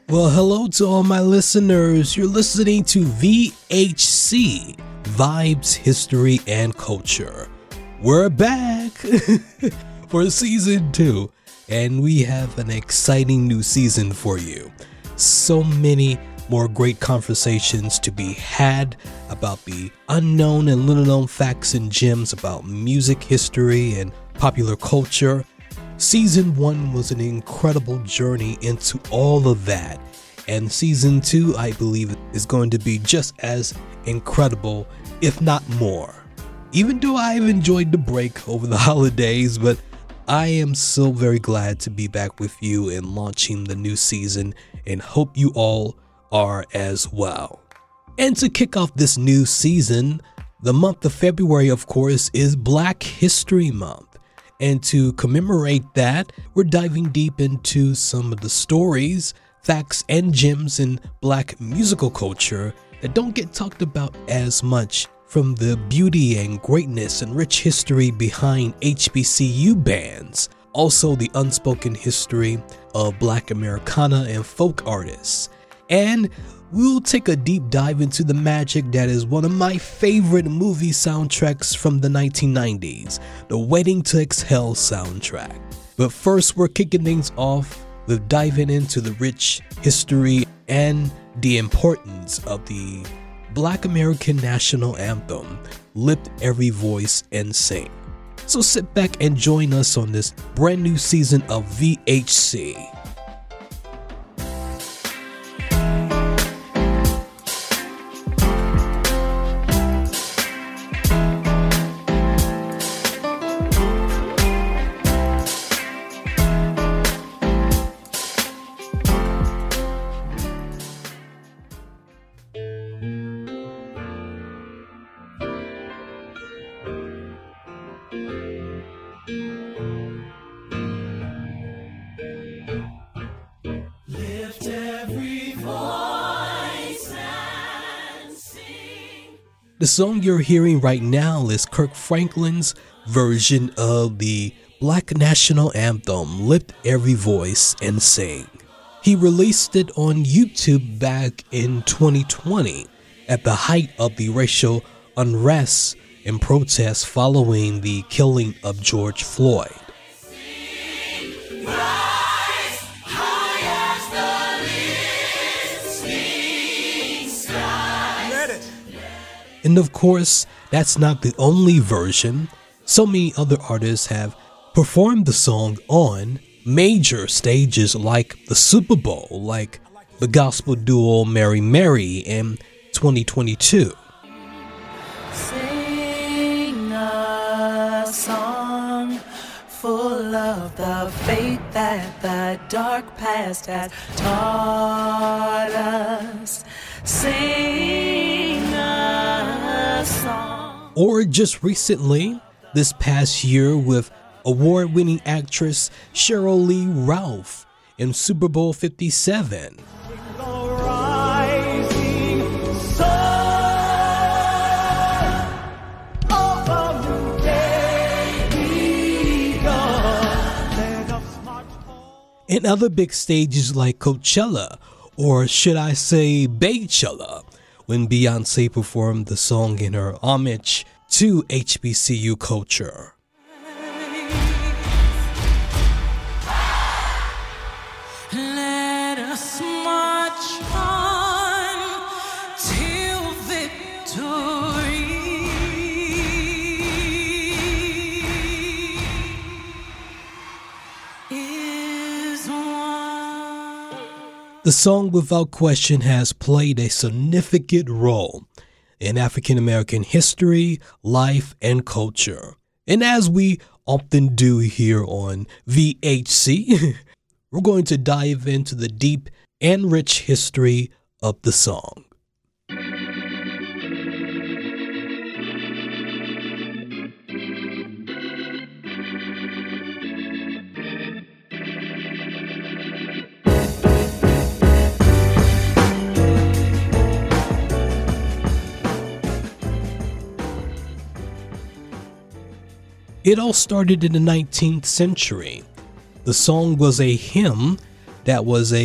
Well, hello to all my listeners. You're listening to VHC, Vibes, History, and Culture. We're back for season 2, and we have an exciting new season for you. So many more great conversations to be had about the unknown and little known facts and gems about music history and popular culture. Season 1 was an incredible journey into all of that, and season 2, I believe, is going to be just as incredible, if not more. Even though I've enjoyed the break over the holidays, but I am so very glad to be back with you and launching the new season, and hope you all are as well. And to kick off this new season, the month of February, of course, is Black History Month. And to commemorate that, we're diving deep into some of the stories, facts, and gems in Black musical culture that don't get talked about as much, from the beauty and greatness and rich history behind HBCU bands, also the unspoken history of Black Americana and folk artists. And we'll take a deep dive into the magic that is one of my favorite movie soundtracks from the 1990s, the Waiting to Exhale soundtrack. But first, we're kicking things off with diving into the rich history and the importance of the Black American National Anthem, Lift Every Voice and Sing. So sit back and join us on this brand new season of VHC. The song you're hearing right now is Kirk Franklin's version of the Black National Anthem, Lift Every Voice and Sing. He released it on YouTube back in 2020 at the height of the racial unrest and protests following the killing of George Floyd. And of course, that's not the only version. So many other artists have performed the song on major stages like the Super Bowl, like the gospel duo Mary Mary in 2022. Sing a song full of the faith that the dark past has taught us. Sing a song. Or just recently, this past year, with award-winning actress Sheryl Lee Ralph in Super Bowl 57. And other big stages like Coachella, or should I say Baychella, when Beyonce performed the song in her homage to HBCU culture. Let us march on till victory is won. The song, without question, has played a significant role in African American history, life, and culture. And as we often do here on VHC, we're going to dive into the deep and rich history of the song. It all started in the 19th century. The song was a hymn that was a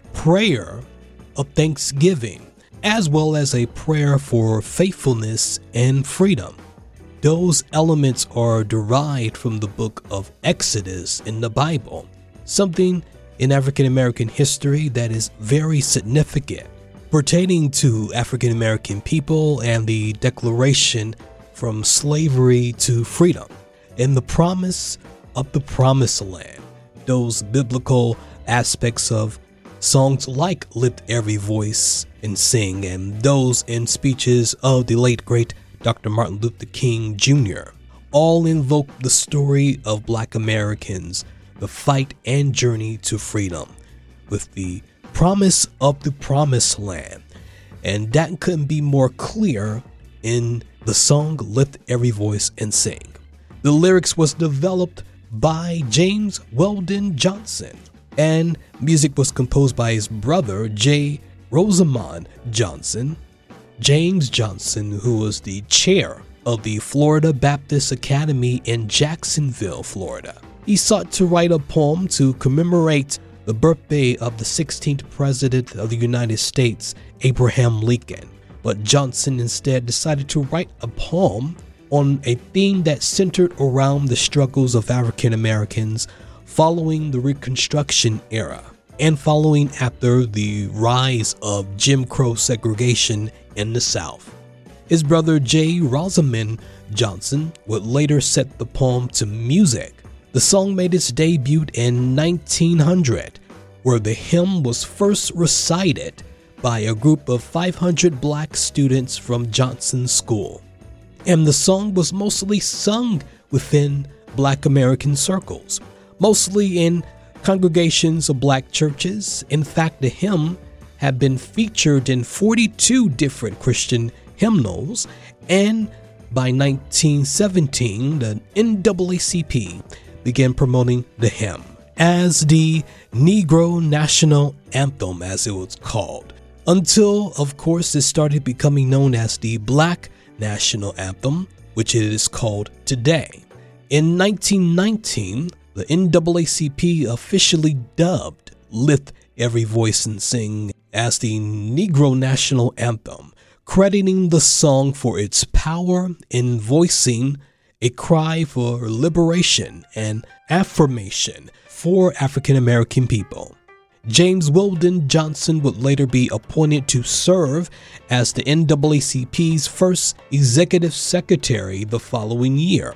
prayer of thanksgiving, as well as a prayer for faithfulness and freedom. Those elements are derived from the book of Exodus in the Bible, something in African American history that is very significant, pertaining to African American people and the declaration from slavery to freedom, and the promise of the promised land. Those biblical aspects of songs like Lift Every Voice and Sing, and those in speeches of the late great Dr. Martin Luther King Jr. all invoke the story of Black Americans, the fight and journey to freedom, with the promise of the promised land. And that couldn't be more clear in the song Lift Every Voice and Sing. The lyrics was developed by James Weldon Johnson, and music was composed by his brother J. Rosamond Johnson. James Johnson, who was the chair of the Florida Baptist Academy in Jacksonville, Florida. He sought to write a poem to commemorate the birthday of the 16th President of the United States, Abraham Lincoln. But Johnson instead decided to write a poem on a theme that centered around the struggles of African Americans following the Reconstruction era and following after the rise of Jim Crow segregation in the South. His brother J. Rosamond Johnson would later set the poem to music. The song made its debut in 1900, where the hymn was first recited by a group of 500 Black students from Johnson School. And the song was mostly sung within Black American circles, mostly in congregations of Black churches. In fact, the hymn had been featured in 42 different Christian hymnals, and by 1917, the NAACP began promoting the hymn as the Negro National Anthem, as it was called, until, of course, it started becoming known as the Black National Anthem, which it is called today. In 1919, the NAACP officially dubbed Lift Every Voice and Sing as the Negro National Anthem, crediting the song for its power in voicing a cry for liberation and affirmation for African American people. James Weldon Johnson would later be appointed to serve as the NAACP's first executive secretary the following year.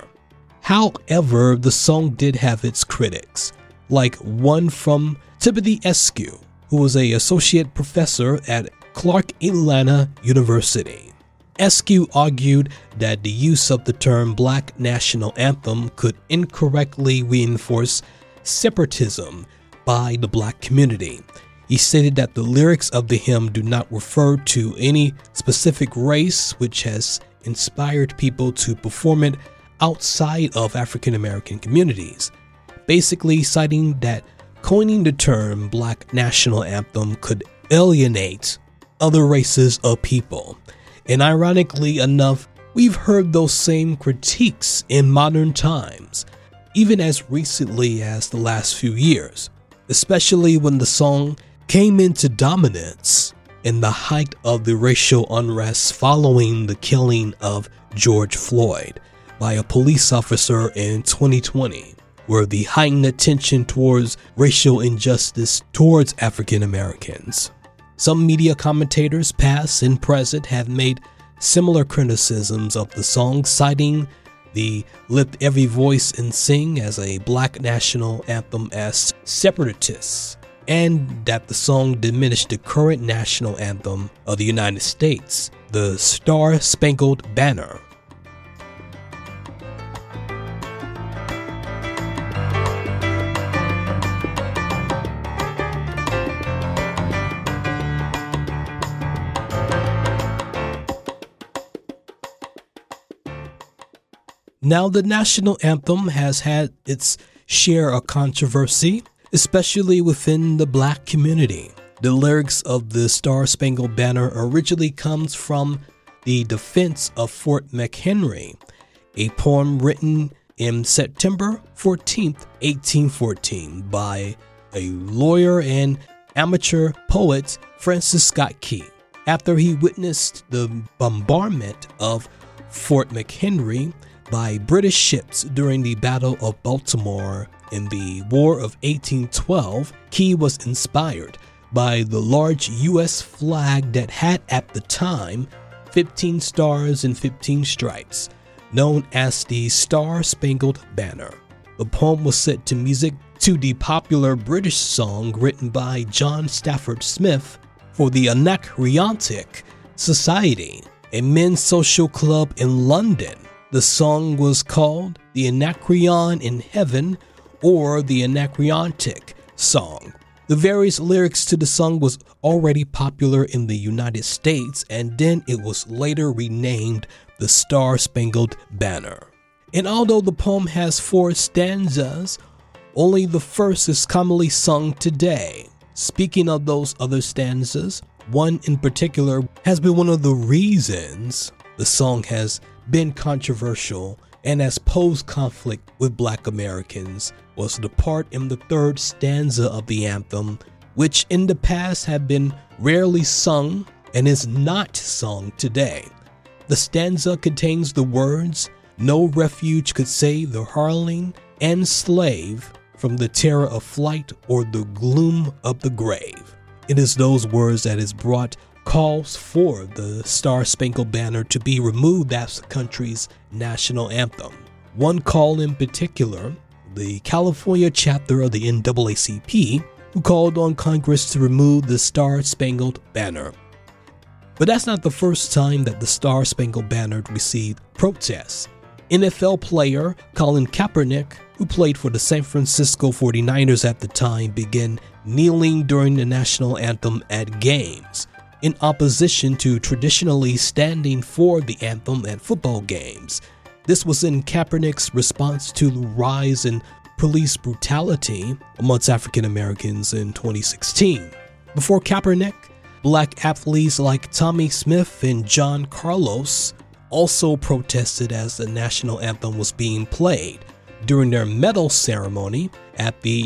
However, the song did have its critics, like one from Timothy Eskew, who was an associate professor at Clark Atlanta University. Eskew argued that the use of the term Black National Anthem could incorrectly reinforce separatism by the Black community. He stated that the lyrics of the hymn do not refer to any specific race, which has inspired people to perform it outside of African American communities, basically citing that coining the term Black National Anthem could alienate other races of people. And ironically enough, we've heard those same critiques in modern times, even as recently as the last few years, especially when the song came into dominance in the height of the racial unrest following the killing of George Floyd by a police officer in 2020, where the heightened attention towards racial injustice towards African Americans. Some media commentators, past and present, have made similar criticisms of the song, citing the Lift Every Voice and Sing as a Black National Anthem as separatists, and that the song diminished the current national anthem of the United States, the Star Spangled Banner. Now, the national anthem has had its share of controversy, especially within the Black community. The lyrics of the Star Spangled Banner originally comes from the defense of Fort McHenry, a poem written in September 14th, 1814 by a lawyer and amateur poet Francis Scott Key after he witnessed the bombardment of Fort McHenry by British ships during the Battle of Baltimore in the War of 1812. Key was inspired by the large U.S. flag that had at the time 15 stars and 15 stripes, known as the Star-Spangled Banner. The poem was set to music to the popular British song written by John Stafford Smith for the Anacreontic Society, a men's social club in London. The song was called the Anacreon in Heaven or the Anacreontic Song. The various lyrics to the song was already popular in the United States, and then it was later renamed the Star-Spangled Banner. And although the poem has 4 stanzas, only the first is commonly sung today. Speaking of those other stanzas, one in particular has been one of the reasons the song has been controversial and has posed conflict with Black Americans, was the part in the 3rd stanza of the anthem, which in the past had been rarely sung and is not sung today. The stanza contains the words, "No refuge could save the hireling and slave from the terror of flight or the gloom of the grave." It is those words that has brought calls for the Star-Spangled Banner to be removed as the country's national anthem. One call in particular, the California chapter of the NAACP, who called on Congress to remove the Star-Spangled Banner. But that's not the first time that the Star-Spangled Banner received protests. NFL player Colin Kaepernick, who played for the San Francisco 49ers at the time, began kneeling during the national anthem at games, in opposition to traditionally standing for the anthem at football games. This was in Kaepernick's response to the rise in police brutality amongst African Americans in 2016. Before Kaepernick, Black athletes like Tommy Smith and John Carlos also protested as the national anthem was being played during their medal ceremony at the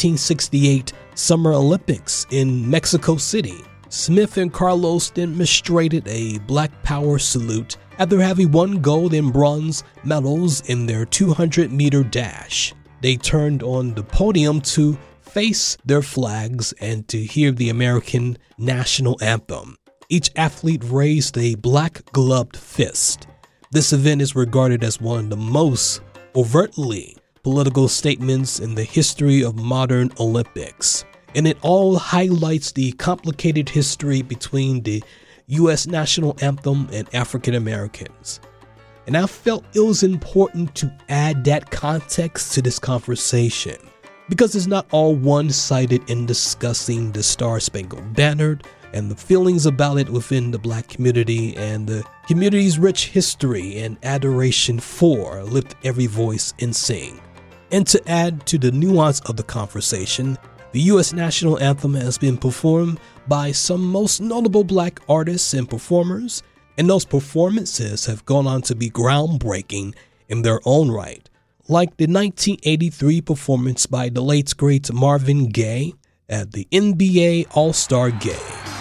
1968 Summer Olympics in Mexico City. Smith and Carlos demonstrated a Black Power salute after having won gold and bronze medals in their 200-meter dash. They turned on the podium to face their flags and to hear the American national anthem. Each athlete raised a black-gloved fist. This event is regarded as one of the most overtly political statements in the history of modern Olympics, and it all highlights the complicated history between the U.S. national anthem and African Americans. And I felt it was important to add that context to this conversation, because it's not all one-sided in discussing the Star-Spangled Banner and the feelings about it within the Black community and the community's rich history and adoration for Lift Every Voice and Sing. And to add to the nuance of the conversation, the U.S. national anthem has been performed by some most notable Black artists and performers, and those performances have gone on to be groundbreaking in their own right, like the 1983 performance by the late great Marvin Gaye at the NBA All-Star Game.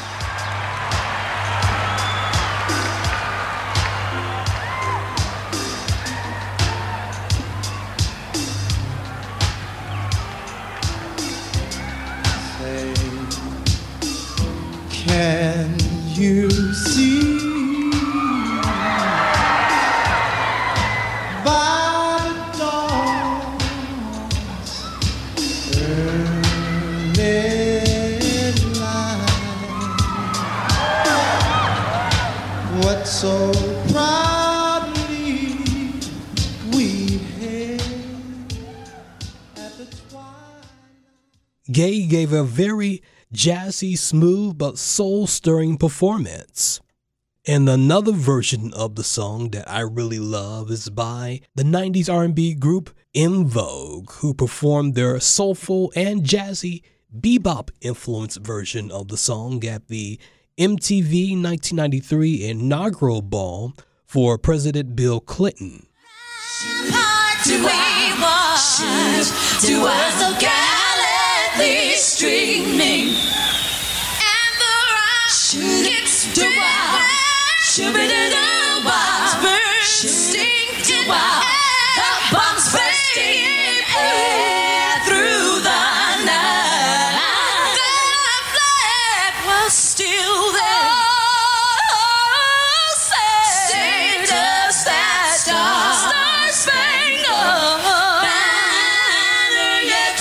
Can you see by the dawn's early light what so proudly we hailed at the twilight? Gaye gave a very jazzy, smooth, but soul-stirring performance. And another version of the song that I really love is by the 90s R&B group En Vogue, who performed their soulful and jazzy bebop-influenced version of the song at the MTV 1993 inaugural ball for President Bill Clinton. To us so gallantly streaming Bombs bursting in air through the night. The flag was still there. Saved us that star-spangled banner yet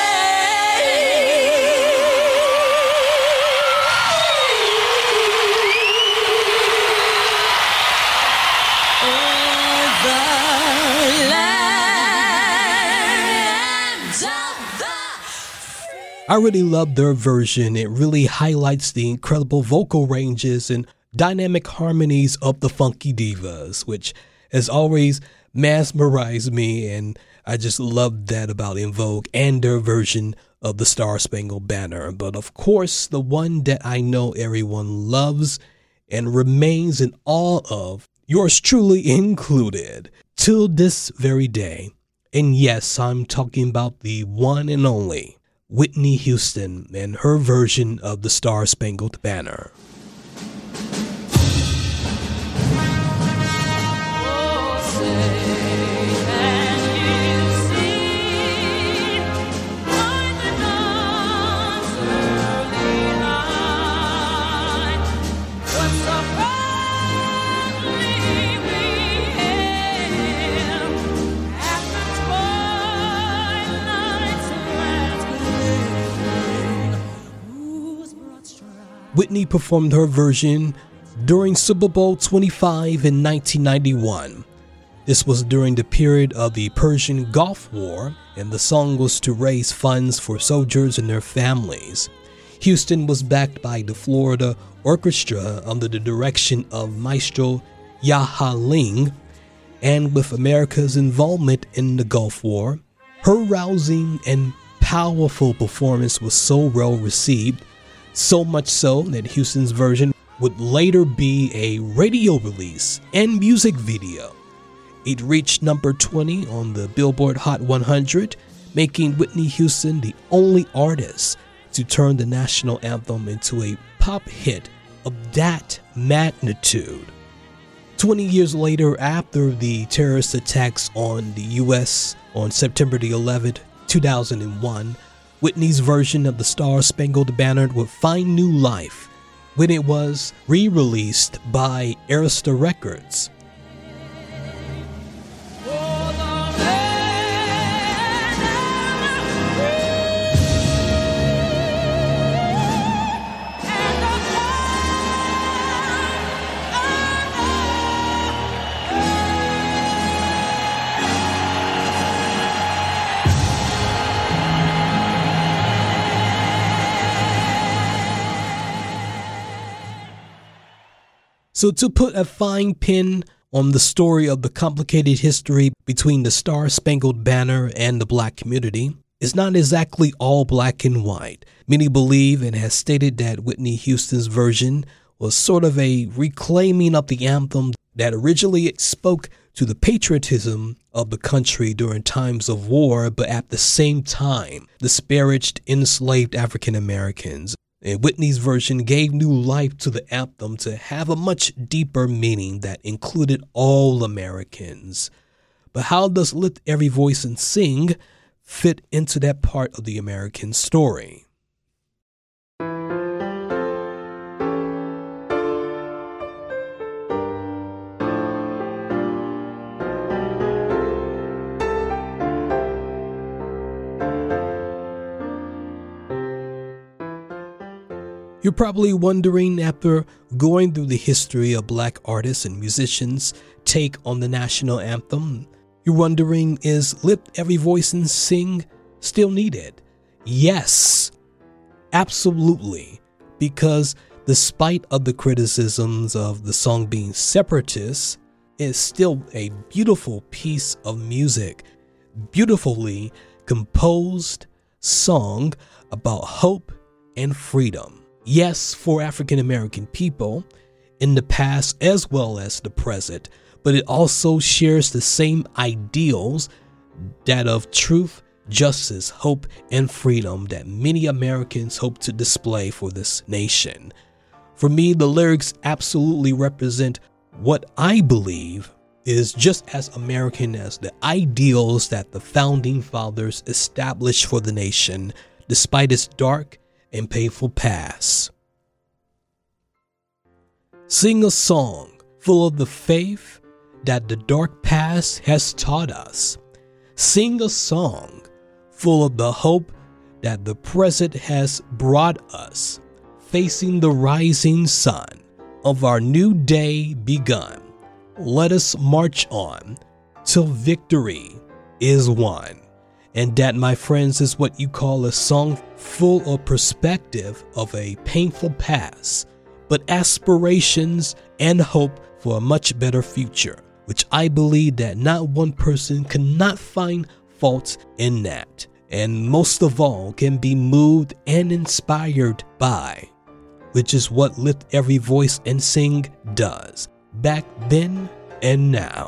I really love their version. It really highlights the incredible vocal ranges and dynamic harmonies of the Funky Divas, which has always mesmerized me, and I just love that about En Vogue and their version of the Star-Spangled Banner. But of course, the one that I know everyone loves and remains in awe of, yours truly included, till this very day. And yes, I'm talking about the one and only Whitney Houston and her version of the Star-Spangled Banner. Whitney performed her version during Super Bowl 25 in 1991. This was during the period of the Persian Gulf War, and the song was to raise funds for soldiers and their families. Houston was backed by the Florida Orchestra under the direction of Maestro Yaha Ling, and with America's involvement in the Gulf War, her rousing and powerful performance was so well received, so much so that Houston's version would later be a radio release and music video. It reached number 20 on the Billboard Hot 100, making Whitney Houston the only artist to turn the national anthem into a pop hit of that magnitude. 20 years later, after the terrorist attacks on the U.S. on September the 11th, 2001, Whitney's version of the Star-Spangled Banner would find new life when it was re-released by Arista Records. So to put a fine pin on the story of the complicated history between the Star-Spangled Banner and the black community, it's not exactly all black and white. Many believe and have stated that Whitney Houston's version was sort of a reclaiming of the anthem that originally spoke to the patriotism of the country during times of war, but at the same time disparaged enslaved African Americans. And Whitney's version gave new life to the anthem to have a much deeper meaning that included all Americans. But how does Lift Every Voice and Sing fit into that part of the American story? You're probably wondering, after going through the history of black artists and musicians' take on the national anthem, you're wondering, is Lift Every Voice and Sing still needed? Yes, absolutely, because despite of the criticisms of the song being separatist, it's still a beautiful piece of music, beautifully composed song about hope and freedom. Yes, for African American people in the past as well as the present, but it also shares the same ideals, that of truth, justice, hope, and freedom that many Americans hope to display for this nation. For me, the lyrics absolutely represent what I believe is just as American as the ideals that the founding fathers established for the nation, despite its dark and painful past. Sing a song full of the faith that the dark past has taught us. Sing a song full of the hope that the present has brought us, facing the rising sun of our new day begun. Let us march on till victory is won. And that, my friends, is what you call a song full of perspective of a painful past, but aspirations and hope for a much better future, which I believe that not one person cannot find fault in that, and most of all can be moved and inspired by, which is what Lift Every Voice and Sing does, back then and now.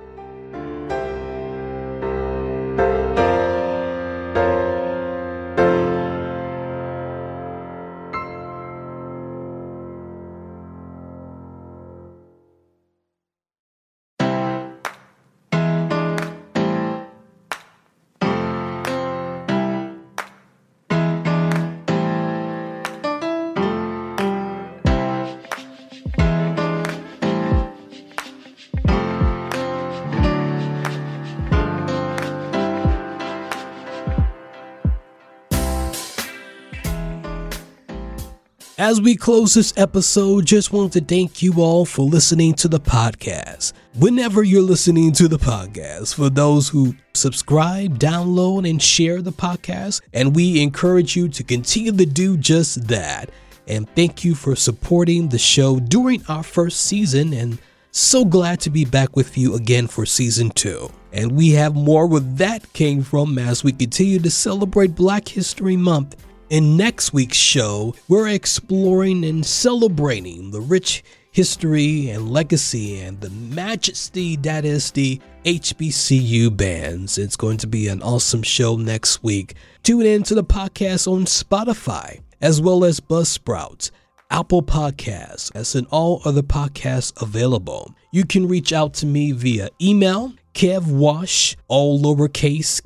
As we close this episode, just wanted to thank you all for listening to the podcast. Whenever you're listening to the podcast, for those who subscribe, download, and share the podcast, and we encourage you to continue to do just that. And thank you for supporting the show during our first season, and so glad to be back with you again for season 2. And we have more where that came from as we continue to celebrate Black History Month. In next week's show, we're exploring and celebrating the rich history and legacy and the majesty that is the HBCU bands. It's going to be an awesome show next week. Tune in to the podcast on Spotify, as well as Buzzsprout, Apple Podcasts, as in all other podcasts available. You can reach out to me via email, KevWash, all lowercase,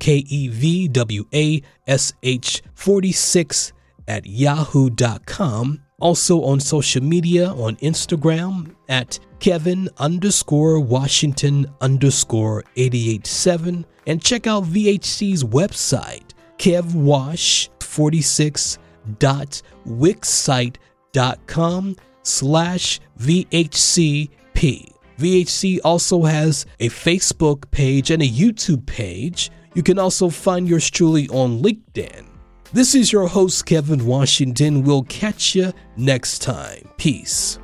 KEVWASH 46 at yahoo.com. Also on social media on Instagram at Kevin_Washington_887. And check out VHC's website, kevwash46.wixsite.com/VHCP. VHC also has a Facebook page and a YouTube page. You can also find yours truly on LinkedIn. This is your host, Kevin Washington. We'll catch you next time. Peace.